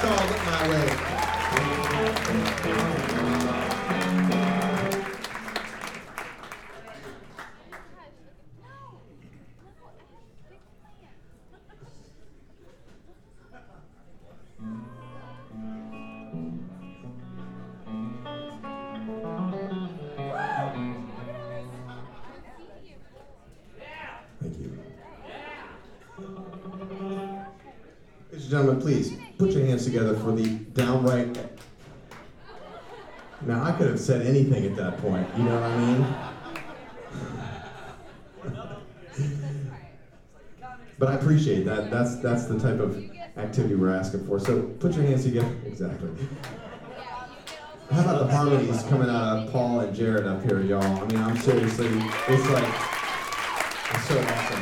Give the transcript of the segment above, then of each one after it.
called My Way. Thank you. Ladies and gentlemen, please put your hands together for the downright. Now, I could have said anything at that point, you know what I mean? But I appreciate that. That's the type of activity we're asking for. So put your hands together. Exactly. How about the harmonies coming out of Paul and Jared up here, y'all? I mean, I'm seriously, it's like, it's so awesome.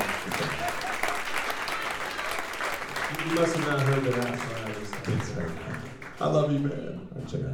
You must have not heard the last one. I love you, man. Check it out.